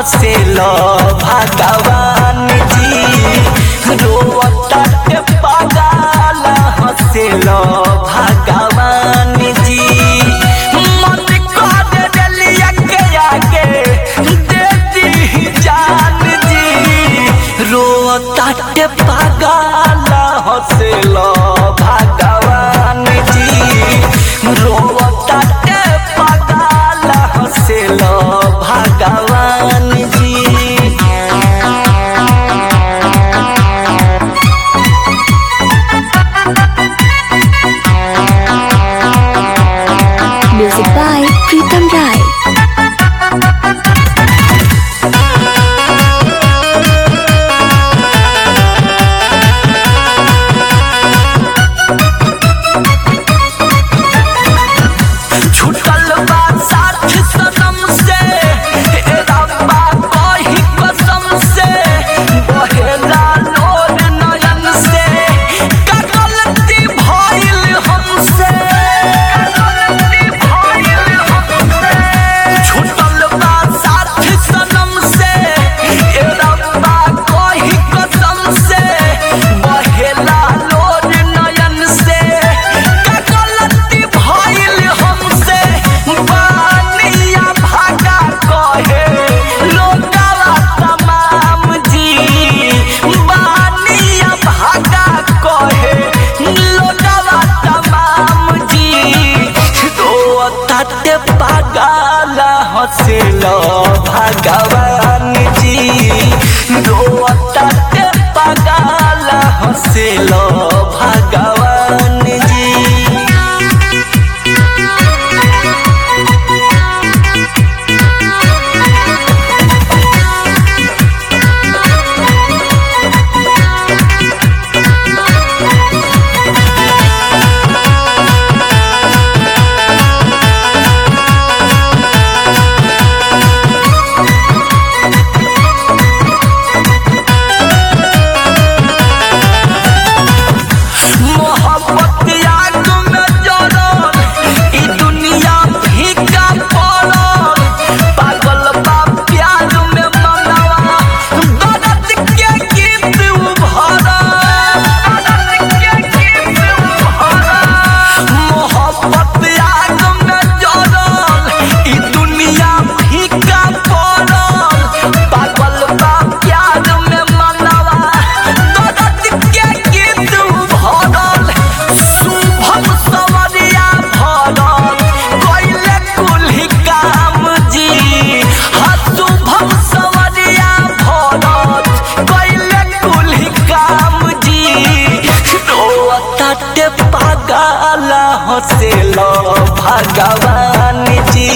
हसेलो भगवान जी रोता के पागल हसेलो भगवान जी मन कर दिलिया के आगे दे दी जान जी रोता के पागल हसेलो भगवान जी रोता के पागल हसेलो भगवान जी। Music by Pritam Rai. छुटल बा साथ सनम से रब्बा कही कसम से बहेला लोर नयन से का गलती भइल हमसे छुटल बा साथ सनम से रब्बा कही कसम से बहेला लोर नयन से का गलती भइल हमसे बानिया भागा कहे लोगवा तमाम जी बानिया भागा कहे लोगवा तमाम जी रोता ते पागल हसेलो भगवान जी रोता ते पागल हसेलो भगवान जी। मोहब्बत आग में जरल ई दुनिया फीका पड़ल पागल बा प्यार में मनवा दर्द के गीत उभरल मोहब्बत आग में जरल ई दुनिया फीका पड़ल पागल बा प्यार में मनवा दर्द के गीत उभरल शुभम सवरिया भरल कइले कुल्ही काम जी हाँ शुभम सवरिया भरल कइले कुल्ही काम जी रोता ते पागल हसेलो भगवान जी